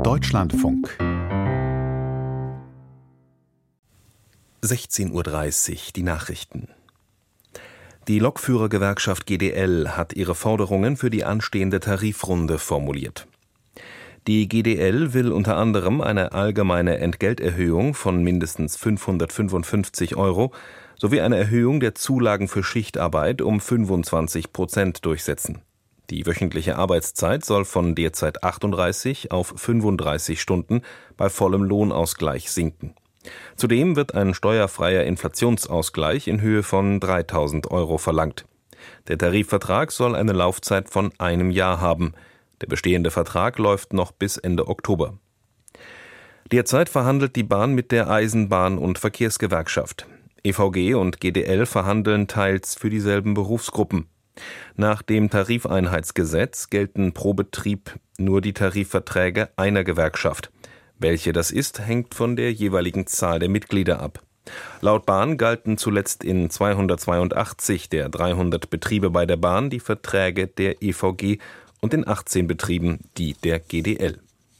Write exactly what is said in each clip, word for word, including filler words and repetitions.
Deutschlandfunk. sechzehn Uhr dreißig, die Nachrichten. Die Lokführergewerkschaft G D L hat ihre Forderungen für die anstehende Tarifrunde formuliert. Die G D L will unter anderem eine allgemeine Entgelterhöhung von mindestens fünfhundertfünfundfünfzig Euro sowie eine Erhöhung der Zulagen für Schichtarbeit um fünfundzwanzig Prozent durchsetzen. Die wöchentliche Arbeitszeit soll von derzeit achtunddreißig auf fünfunddreißig Stunden bei vollem Lohnausgleich sinken. Zudem wird ein steuerfreier Inflationsausgleich in Höhe von dreitausend Euro verlangt. Der Tarifvertrag soll eine Laufzeit von einem Jahr haben. Der bestehende Vertrag läuft noch bis Ende Oktober. Derzeit verhandelt die Bahn mit der Eisenbahn- und Verkehrsgewerkschaft. E V G und G D L verhandeln teils für dieselben Berufsgruppen. Nach dem Tarifeinheitsgesetz gelten pro Betrieb nur die Tarifverträge einer Gewerkschaft. Welche das ist, hängt von der jeweiligen Zahl der Mitglieder ab. Laut Bahn galten zuletzt in zweihundertzweiundachtzig der dreihundert Betriebe bei der Bahn die Verträge der E V G und in achtzehn Betrieben die der G D L.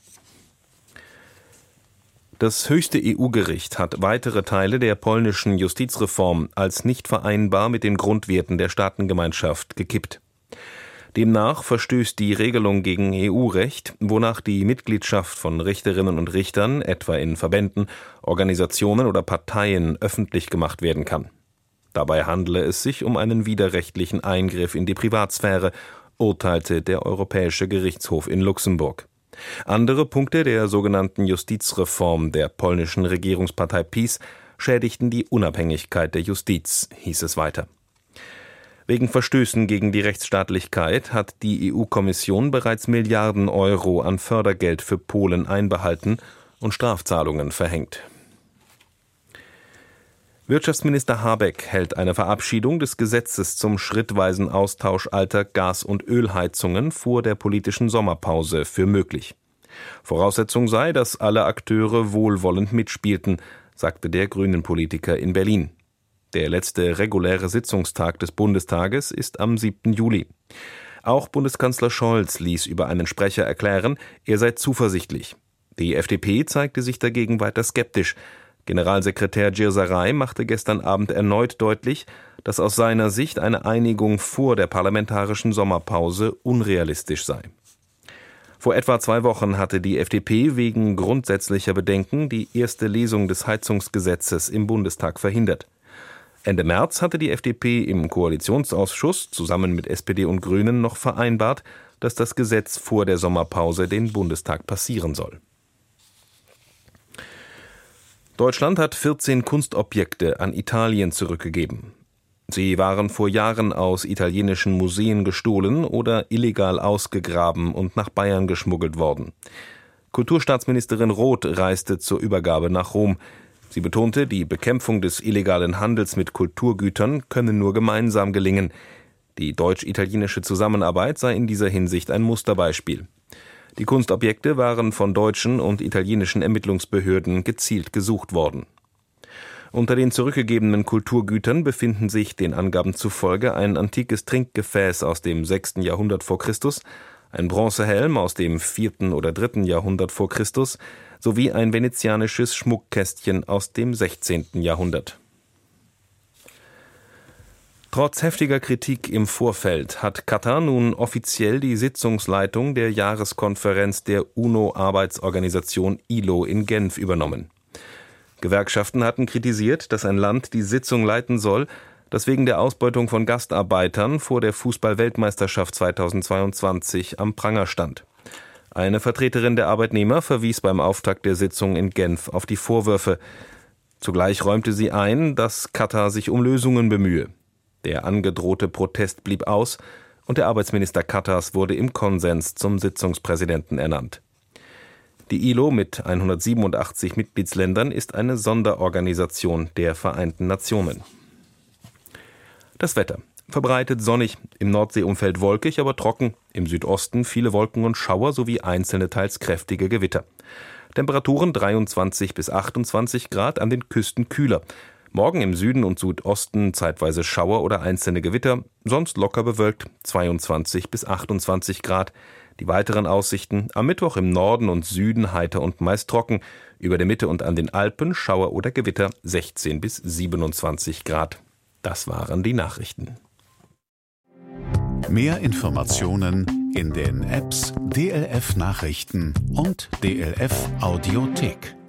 Das höchste E U-Gericht hat weitere Teile der polnischen Justizreform als nicht vereinbar mit den Grundwerten der Staatengemeinschaft gekippt. Demnach verstößt die Regelung gegen E U-Recht, wonach die Mitgliedschaft von Richterinnen und Richtern, etwa in Verbänden, Organisationen oder Parteien, öffentlich gemacht werden kann. Dabei handele es sich um einen widerrechtlichen Eingriff in die Privatsphäre, urteilte der Europäische Gerichtshof in Luxemburg. Andere Punkte der sogenannten Justizreform der polnischen Regierungspartei PiS schädigten die Unabhängigkeit der Justiz, hieß es weiter. Wegen Verstößen gegen die Rechtsstaatlichkeit hat die E U-Kommission bereits Milliarden Euro an Fördergeld für Polen einbehalten und Strafzahlungen verhängt. Wirtschaftsminister Habeck hält eine Verabschiedung des Gesetzes zum schrittweisen Austausch alter Gas- und Ölheizungen vor der politischen Sommerpause für möglich. Voraussetzung sei, dass alle Akteure wohlwollend mitspielten, sagte der Grünen-Politiker in Berlin. Der letzte reguläre Sitzungstag des Bundestages ist am siebten Juli. Auch Bundeskanzler Scholz ließ über einen Sprecher erklären, er sei zuversichtlich. Die F D P zeigte sich dagegen weiter skeptisch. Generalsekretär Gilsaray machte gestern Abend erneut deutlich, dass aus seiner Sicht eine Einigung vor der parlamentarischen Sommerpause unrealistisch sei. Vor etwa zwei Wochen hatte die F D P wegen grundsätzlicher Bedenken die erste Lesung des Heizungsgesetzes im Bundestag verhindert. Ende März hatte die F D P im Koalitionsausschuss zusammen mit S P D und Grünen noch vereinbart, dass das Gesetz vor der Sommerpause den Bundestag passieren soll. Deutschland hat vierzehn Kunstobjekte an Italien zurückgegeben. Sie waren vor Jahren aus italienischen Museen gestohlen oder illegal ausgegraben und nach Bayern geschmuggelt worden. Kulturstaatsministerin Roth reiste zur Übergabe nach Rom. Sie betonte, die Bekämpfung des illegalen Handels mit Kulturgütern könne nur gemeinsam gelingen. Die deutsch-italienische Zusammenarbeit sei in dieser Hinsicht ein Musterbeispiel. Die Kunstobjekte waren von deutschen und italienischen Ermittlungsbehörden gezielt gesucht worden. Unter den zurückgegebenen Kulturgütern befinden sich den Angaben zufolge ein antikes Trinkgefäß aus dem sechsten Jahrhundert vor Christus, ein Bronzehelm aus dem vierten oder dritten Jahrhundert vor Christus sowie ein venezianisches Schmuckkästchen aus dem sechzehnten Jahrhundert. Trotz heftiger Kritik im Vorfeld hat Katar nun offiziell die Sitzungsleitung der Jahreskonferenz der UNO-Arbeitsorganisation I L O in Genf übernommen. Gewerkschaften hatten kritisiert, dass ein Land die Sitzung leiten soll, das wegen der Ausbeutung von Gastarbeitern vor der Fußball-Weltmeisterschaft zweitausendzweiundzwanzig am Pranger stand. Eine Vertreterin der Arbeitnehmer verwies beim Auftakt der Sitzung in Genf auf die Vorwürfe. Zugleich räumte sie ein, dass Katar sich um Lösungen bemühe. Der angedrohte Protest blieb aus und der Arbeitsminister Katars wurde im Konsens zum Sitzungspräsidenten ernannt. Die I L O mit hundertsiebenundachtzig Mitgliedsländern ist eine Sonderorganisation der Vereinten Nationen. Das Wetter. Verbreitet sonnig, im Nordseeumfeld wolkig, aber trocken, im Südosten viele Wolken und Schauer sowie einzelne teils kräftige Gewitter. Temperaturen dreiundzwanzig bis achtundzwanzig Grad, an den Küsten kühler. Morgen im Süden und Südosten zeitweise Schauer oder einzelne Gewitter, sonst locker bewölkt, zweiundzwanzig bis achtundzwanzig Grad. Die weiteren Aussichten: am Mittwoch im Norden und Süden heiter und meist trocken, über der Mitte und an den Alpen Schauer oder Gewitter, sechzehn bis siebenundzwanzig Grad. Das waren die Nachrichten. Mehr Informationen in den Apps D L F Nachrichten und D L F Audiothek.